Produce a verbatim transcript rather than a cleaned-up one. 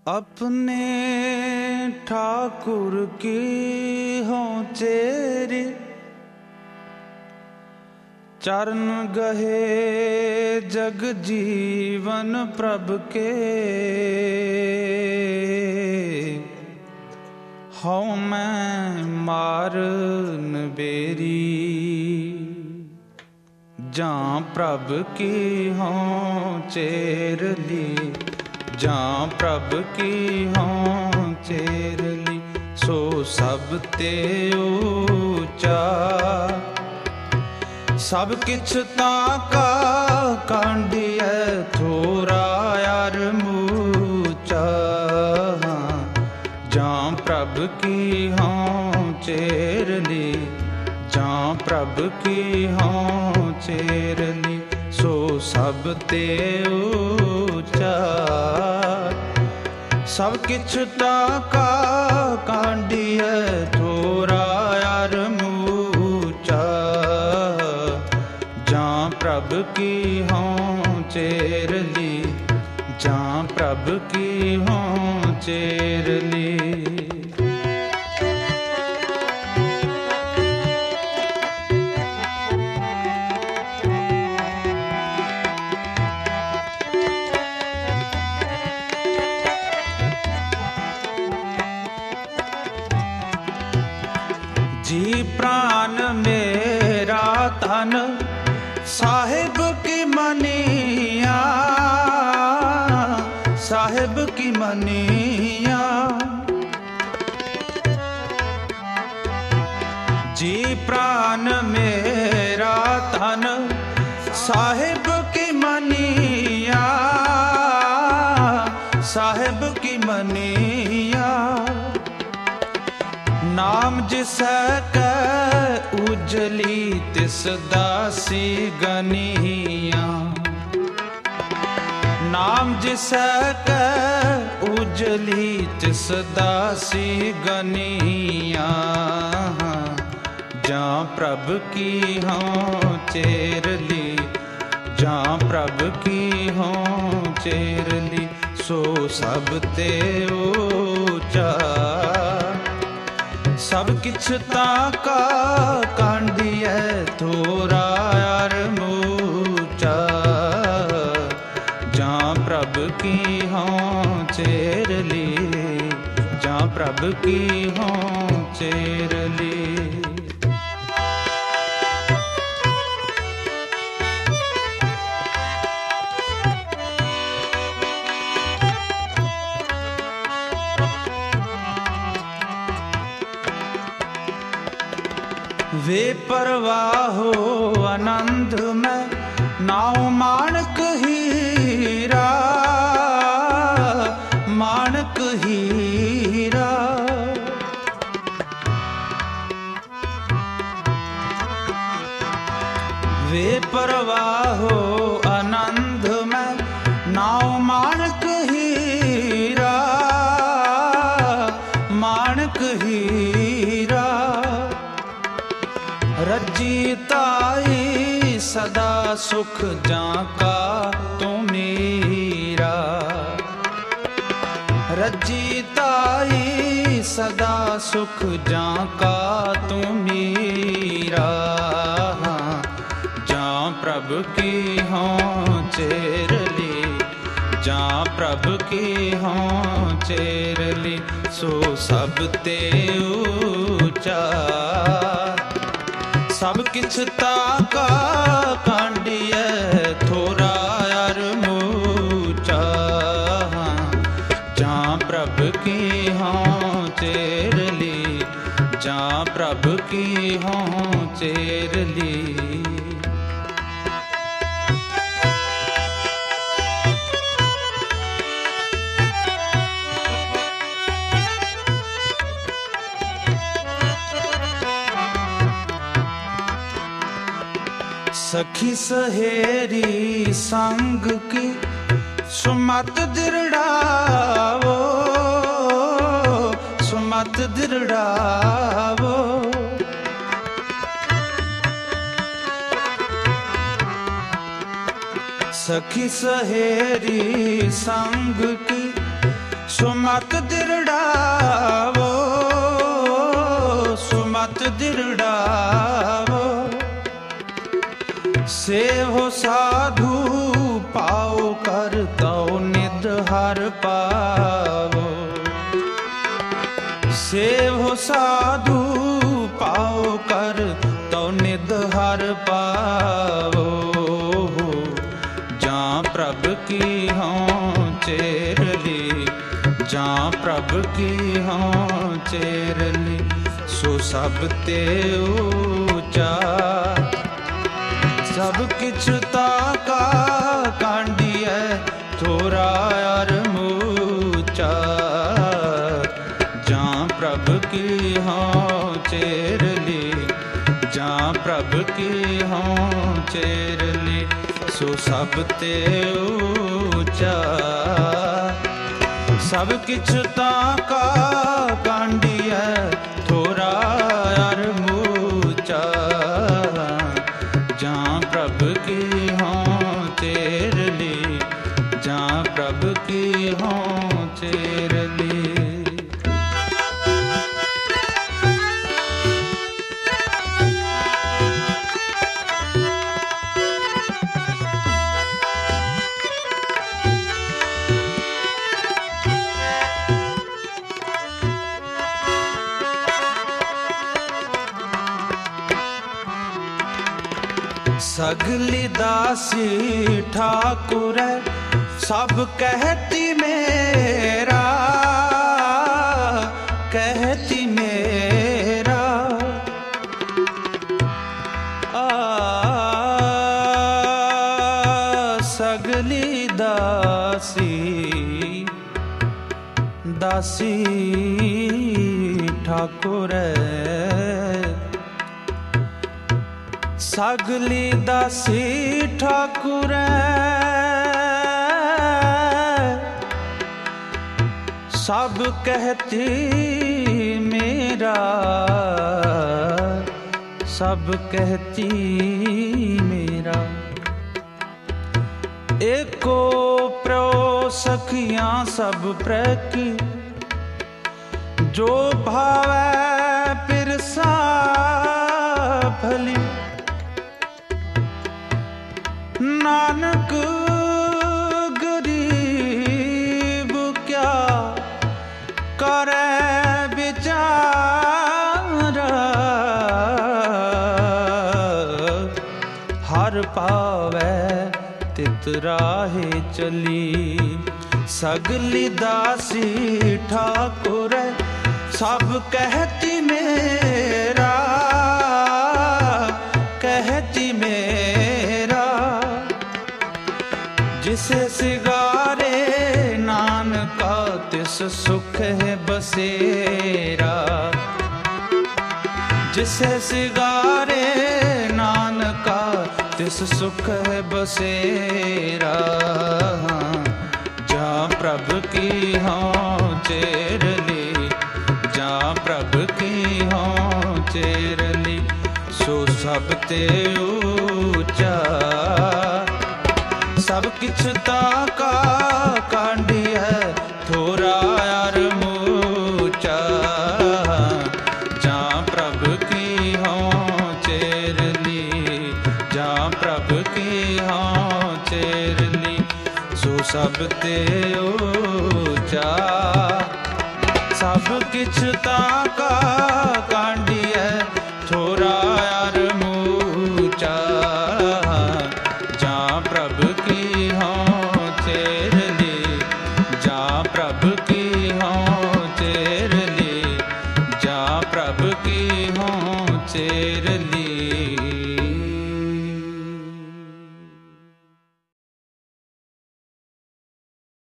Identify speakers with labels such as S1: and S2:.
S1: अपने ठाकुर की हों चेरी, चरण गहे जग जीवन प्रभ के। हूँ मैं मारन बेरी, जां प्रभ की हों चेरली, जां प्रभ की हों चेरली। सो सब ते ऊचा, सब किछ ताका कांडिया थोरा यार मूचा। जां प्रभ की हों चेरली, जां प्रभ की हों चेरली। सो सब ते ऊचा, सब किछ ताका कांडिया थोरा यार मूचा। जां प्रभ की हों चेरली, जां प्रभ की हों चेरली। जी प्राण मेरा तन साहिब की मनिया, साहिब की मनिया। जी प्राण मेरा तन साहिब की मनिया, साहिब की मनिया। नाम जिसै कै उजली तिस दासी गनिया। नाम जिसै कै उजली तिस दासी गनिया। जां प्रभ की हों चेरली, जां प्रभ की हों चेरली। सो सब ते ऊचा, सब किछ ताका कांडिया थोरा यार मूचा। जां प्रभ की हों चेरली, जां प्रभ की हों चेरली। वे परवाहो आनंद में नाव माणक हीरा, माणक हीरा। वे परवाहो आनंद में नाव माणक हीरा, माणक हीरा। रजी ताई सदा सुख जाका तू मेरा। रजी ताई सदा सुख जाका तू मेरा। जां प्रभ की हों चेरली, जां प्रभ की हों चेरली। सो सब ते ऊचा, सब किछ ताका कांडिया थोरा यार मूचा। जां प्रभ की हों चेरली, जां प्रभ की हों चेरली। सखी सहेरी संग की सुमत दिरड़ावो, सुमत दिरड़ावो। सखी सहेरी संग की सुमत ਸੁਮਤ ਦਿਰੜਾਵੋ, ਸੁਮਤ ਦਿਰੜਾਵੋ। ਸੇਵੋ ਸਾਧੂ ਪਾਓ ਕਰ ਤਉ ਨਿਧ ਹਰ ਪਾਵੋ। ਸੇਵੋ ਸਾਧੂ ਪਾਓ ਕਰ ਤਉ ਨਿਧ ਹਰ ਪਾਵੋ। ਜਾਂ ਪ੍ਰਭ ਕੀ ਹਉ ਚੇਰਲੀ, ਜਾਂ ਪ੍ਰਭ ਕੀ ਹਉ ਚੇਰਲੀ। ਸੋ ਸਭ ਤੇ ਊਚਾ ਸਭ ਕਿਛ ਤਾਕਾ ਕਾਂਡੀਐ ਥੋਰਾ ਅਰ ਮੂਚਾ। ਜਾਂ ਪ੍ਰਭ ਕੀ ਹਉ ਚੇਰਲੀ, ਜਾਂ ਪ੍ਰਭ ਕੀ ਹਉ ਚੇਰਲੀ। ਸੋ ਸਭ ਤੇ ਊਚਾ ਸਭ ਕਿਛ ਤਾਕਾ ਕਾਂਡੀਐ ਥੋਰਾ ਅਰ ਮੂਚਾ। ਜਾਂ ਪ੍ਰਭ ਕੀ ਹਉ ਚੇਰਲੀ, ਜਾਂ ਪ੍ਰਭ ਕੀ ਹਉ ਚੇਰਲੀ। सगली दासी ठाकुर सब कहती मेरा, कहती मेरा। आ सगली दासी दासी ठाकुर सगली दासी ठाकुर सब कहती मेरा, सब कहती मेरा। एको प्रो सखियां सब प्रकी, जो भावै पिरसा भली। नानक गरीब क्या करे बिचारा, हर पावै तित राहे चली। सगली दासी ठाकुर सब कहती मेरा, कहती मेरा। जिसे सिगारे नानका तिस सुख है बसेरा। जिसे सिगारे नानका तिस सुख है बसेरा। जा प्रभ की हऊँ चेरली, जा प्रभ की हऊँ चेरली। सो सब ते ऊचा सब किछ ताका कांडी है थोरा यार मूचा। जा प्रभ की हऊँ चेरली, जा प्रभ की हऊँ चेरली। सो सब ते ऊचा सब किछ ताका कांडी है थोरा यार मूचा। जा प्रभ की हऊँ चेरली, जा प्रभ की हऊँ चेरली, जा प्रभ की हऊँ चेरली।